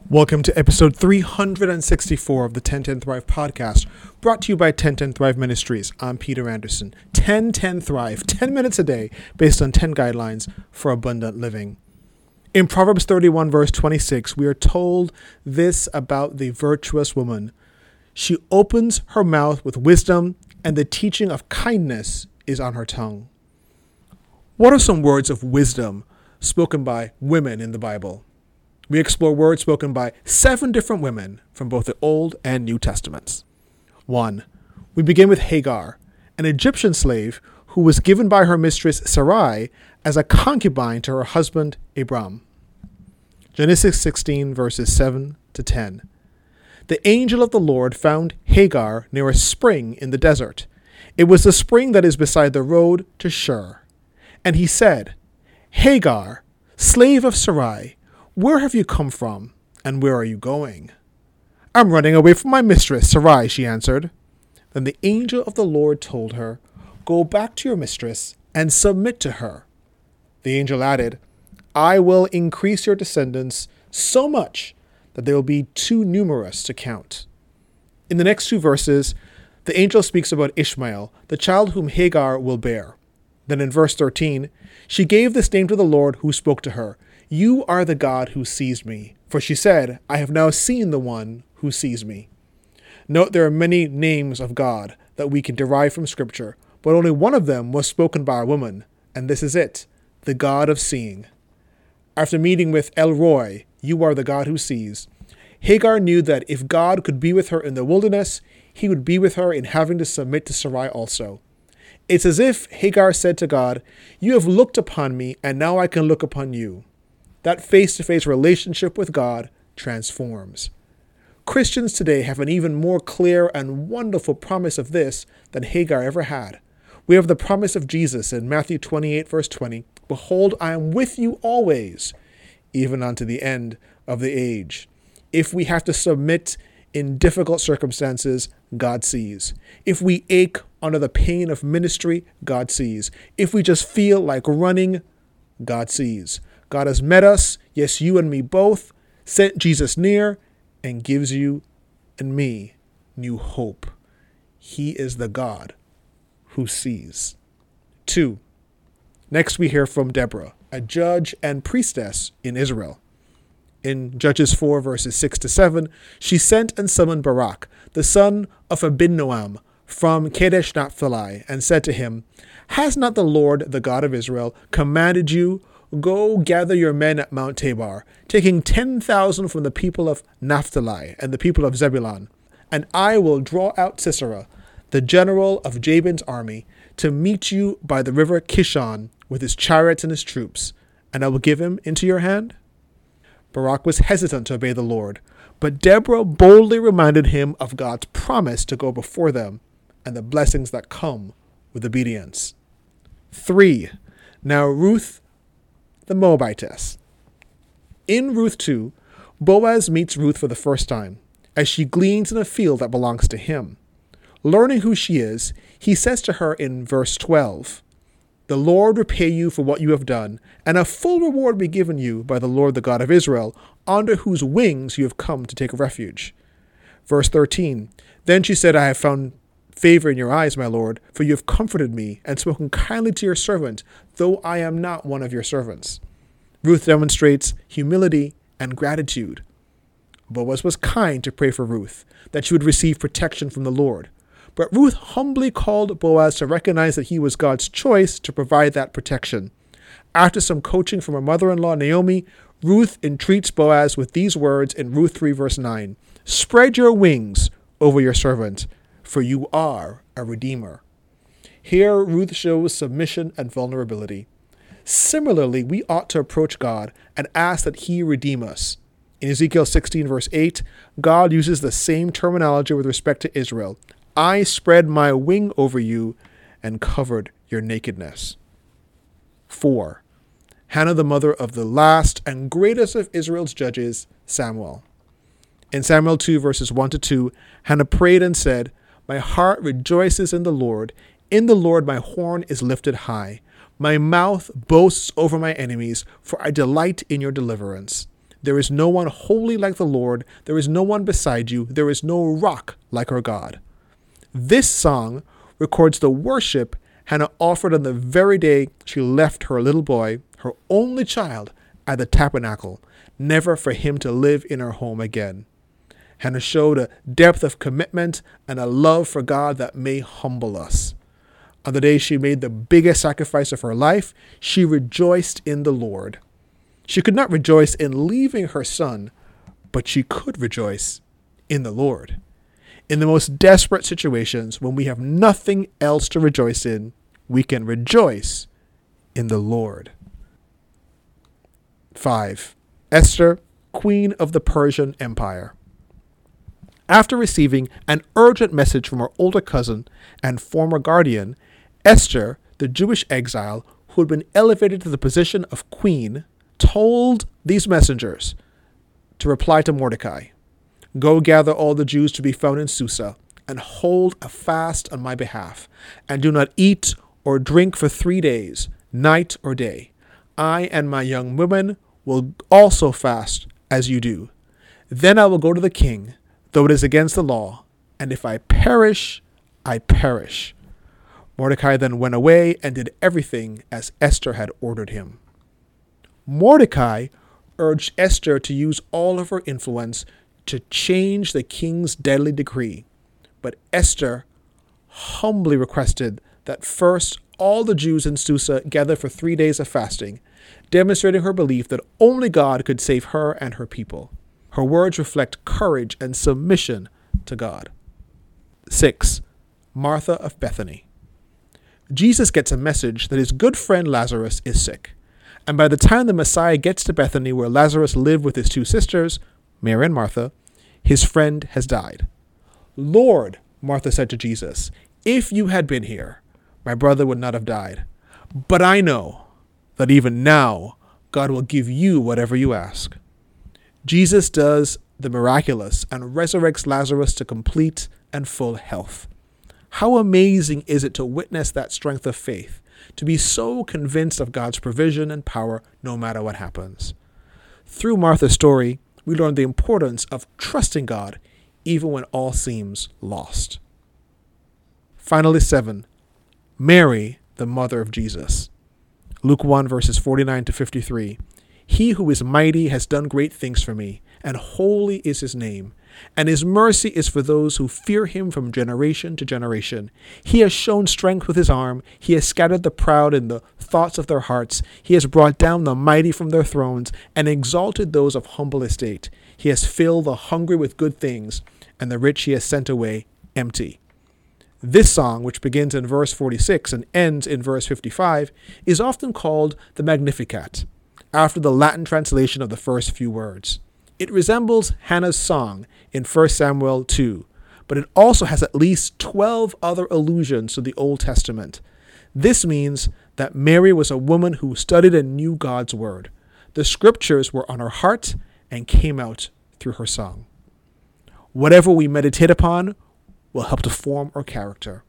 Welcome to episode 364 of the 1010 Thrive podcast, brought to you by 1010 Thrive Ministries. I'm Peter Anderson. 1010 Thrive, 10 minutes a day, based on 10 guidelines for abundant living. In Proverbs 31 verse 26, we are told this about the virtuous woman. She opens her mouth with wisdom, and the teaching of kindness is on her tongue. What are some words of wisdom spoken by women in the Bible? We explore words spoken by 7 different women from both the Old and New Testaments. 1. We begin with Hagar, an Egyptian slave who was given by her mistress Sarai as a concubine to her husband Abram. Genesis 16 verses 7 to 10. The angel of the Lord found Hagar near a spring in the desert. It was the spring that is beside the road to Shur. And he said, "Hagar, slave of Sarai, where have you come from, and where are you going?" "I'm running away from my mistress, Sarai," she answered. Then the angel of the Lord told her, "Go back to your mistress and submit to her." The angel added, "I will increase your descendants so much that they will be too numerous to count." In the next 2 verses, the angel speaks about Ishmael, the child whom Hagar will bear. Then in verse 13, she gave this name to the Lord who spoke to her, "You are the God who sees me." For she said, "I have now seen the one who sees me." Note there are many names of God that we can derive from Scripture, but only one of them was spoken by a woman, and this is it, the God of seeing. After meeting with El Roi, "You are the God who sees," Hagar knew that if God could be with her in the wilderness, he would be with her in having to submit to Sarai also. It's as if Hagar said to God, "You have looked upon me, and now I can look upon you." That face-to-face relationship with God transforms. Christians today have an even more clear and wonderful promise of this than Hagar ever had. We have the promise of Jesus in Matthew 28 verse 20, "Behold, I am with you always, even unto the end of the age." If we have to submit in difficult circumstances, God sees. If we ache under the pain of ministry, God sees. If we just feel like running, God sees. God has met us, yes, you and me both, sent Jesus near, and gives you and me new hope. He is the God who sees. 2. Next we hear from Deborah, a judge and priestess in Israel. In Judges 4 verses 6 to 7, she sent and summoned Barak, the son of Abinoam, from Kadesh Naphtali, and said to him, "Has not the Lord, the God of Israel, commanded you, go gather your men at Mount Tabor, taking 10,000 from the people of Naphtali and the people of Zebulun, and I will draw out Sisera, the general of Jabin's army, to meet you by the river Kishon with his chariots and his troops, and I will give him into your hand?" Barak was hesitant to obey the Lord, but Deborah boldly reminded him of God's promise to go before them and the blessings that come with obedience. 3. Now Ruth the Moabitess. In Ruth 2, Boaz meets Ruth for the first time as she gleans in a field that belongs to him. Learning who she is, he says to her in verse 12, "The Lord repay you for what you have done, and a full reward be given you by the Lord the God of Israel, under whose wings you have come to take refuge." Verse 13, "Then she said, I have found favor in your eyes, my Lord, for you have comforted me and spoken kindly to your servant, though I am not one of your servants." Ruth demonstrates humility and gratitude. Boaz was kind to pray for Ruth, that she would receive protection from the Lord. But Ruth humbly called Boaz to recognize that he was God's choice to provide that protection. After some coaching from her mother-in-law, Naomi, Ruth entreats Boaz with these words in Ruth 3 verse 9, "Spread your wings over your servant, for you are a redeemer." Here, Ruth shows submission and vulnerability. Similarly, we ought to approach God and ask that he redeem us. In Ezekiel 16 verse 8, God uses the same terminology with respect to Israel. "I spread my wing over you and covered your nakedness." 4. Hannah, the mother of the last and greatest of Israel's judges, Samuel. In Samuel 2 verses 1 to 2, Hannah prayed and said, "My heart rejoices in the Lord my horn is lifted high. My mouth boasts over my enemies, for I delight in your deliverance. There is no one holy like the Lord. There is no one beside you. There is no rock like our God. This song records the worship Hannah offered on the very day she left her little boy, her only child, at the tabernacle, never for him to live in her home again. Hannah showed a depth of commitment and a love for God that may humble us. On the day she made the biggest sacrifice of her life, she rejoiced in the Lord. She could not rejoice in leaving her son, but she could rejoice in the Lord. In the most desperate situations, when we have nothing else to rejoice in, we can rejoice in the Lord. 5. Esther, Queen of the Persian Empire. After receiving an urgent message from her older cousin and former guardian, Esther, the Jewish exile who had been elevated to the position of queen, told these messengers to reply to Mordecai, "Go gather all the Jews to be found in Susa, and hold a fast on my behalf, and do not eat or drink for 3 days, night or day. I and my young women will also fast as you do. Then I will go to the king, though it is against the law, and if I perish, I perish." Mordecai then went away and did everything as Esther had ordered him. Mordecai urged Esther to use all of her influence to change the king's deadly decree, but Esther humbly requested that first all the Jews in Susa gather for 3 days of fasting, demonstrating her belief that only God could save her and her people. Her words reflect courage and submission to God. 6. Martha of Bethany. Jesus gets a message that his good friend Lazarus is sick, and by the time the Messiah gets to Bethany, where Lazarus lived with his 2 sisters, Mary and Martha, his friend has died. "Lord," Martha said to Jesus, "if you had been here, my brother would not have died. But I know that even now, God will give you whatever you ask." Jesus does the miraculous and resurrects Lazarus to complete and full health. How amazing is it to witness that strength of faith, to be so convinced of God's provision and power no matter what happens. Through Martha's story, we learn the importance of trusting God even when all seems lost. Finally, 7. Mary, the mother of Jesus. Luke 1 verses 49 to 53. "He who is mighty has done great things for me, and holy is his name. And his mercy is for those who fear him from generation to generation. He has shown strength with his arm. He has scattered the proud in the thoughts of their hearts. He has brought down the mighty from their thrones and exalted those of humble estate. He has filled the hungry with good things, and the rich he has sent away empty." This song, which begins in verse 46 and ends in verse 55, is often called the Magnificat, after the Latin translation of the first few words. It resembles Hannah's song in 1 Samuel 2, but it also has at least 12 other allusions to the Old Testament. This means that Mary was a woman who studied and knew God's word. The scriptures were on her heart and came out through her song. Whatever we meditate upon will help to form our character.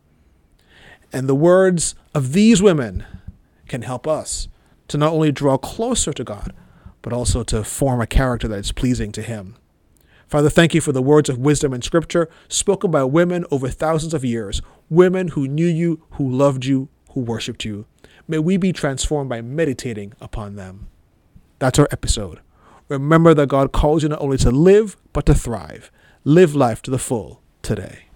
And the words of these women can help us to not only draw closer to God, but also to form a character that is pleasing to him. Father, thank you for the words of wisdom in Scripture spoken by women over thousands of years, women who knew you, who loved you, who worshipped you. May we be transformed by meditating upon them. That's our episode. Remember that God calls you not only to live, but to thrive. Live life to the full today.